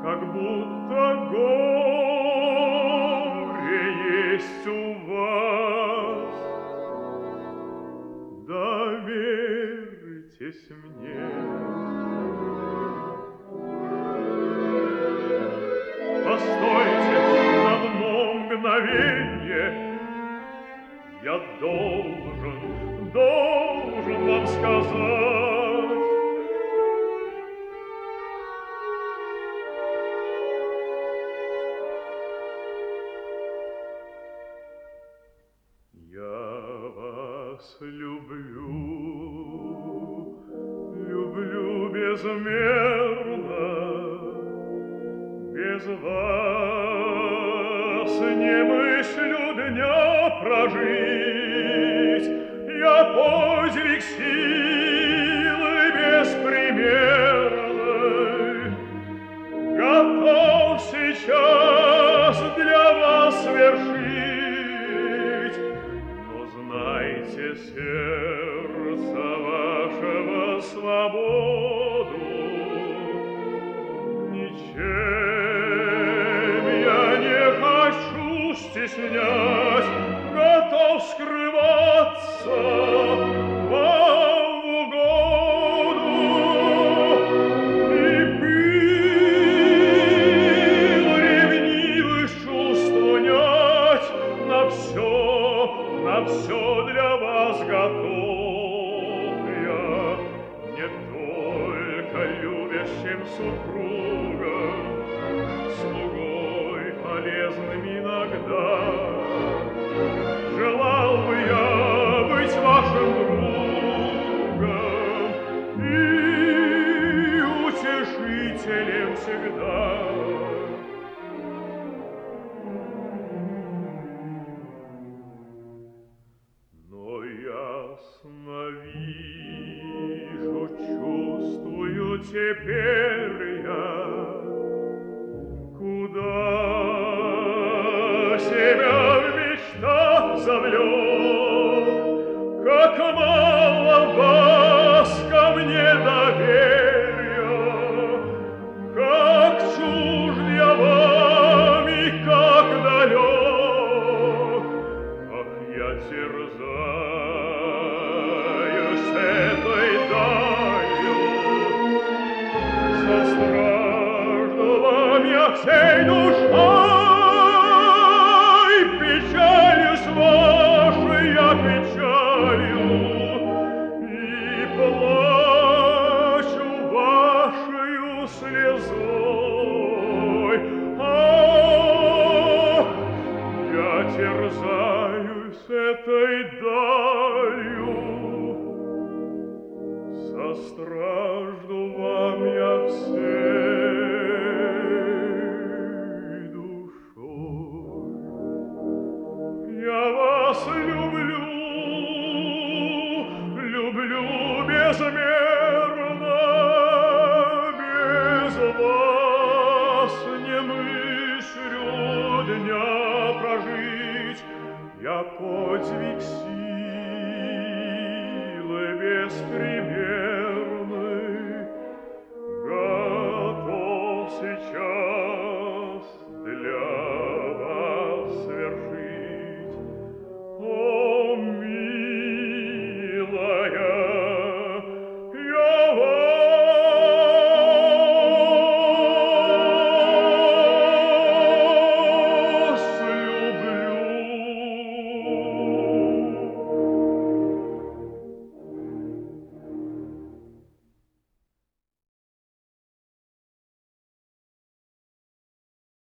как будто горе есть у вас. Доверьтесь мне. Постойте на одно мгновенье, я должен вам сказать. Я вас люблю безмерно. Без вас не мыслю дня прожить. Я подвиг силы беспримерной готов сейчас для вас свершить. Но знайте, сердца вашего свободу ничем я не хочу стеснять, готов скрываться вам в угоду. И пыл ревнивых чувств унять, на все для вас готов я, не только любящим супругом, слугой полезным иногда. Желал бы я быть вашим другом и утешителем всегда. Но ясно вижу, чувствую теперь я, куда себя в мечтах завлек, как мало вас ко мне доверия, как чужд я вам и как далек. Ах, я терзаюсь этой далью, состражду вам я всей душой, печалью с вашей я печалью, и плачу вашею слезой. Ах, я терзаюсь этой далью, состражду вам я всей душой. Я вас люблю безмерно. Без вас не мыслю дня прожить. Я подвиг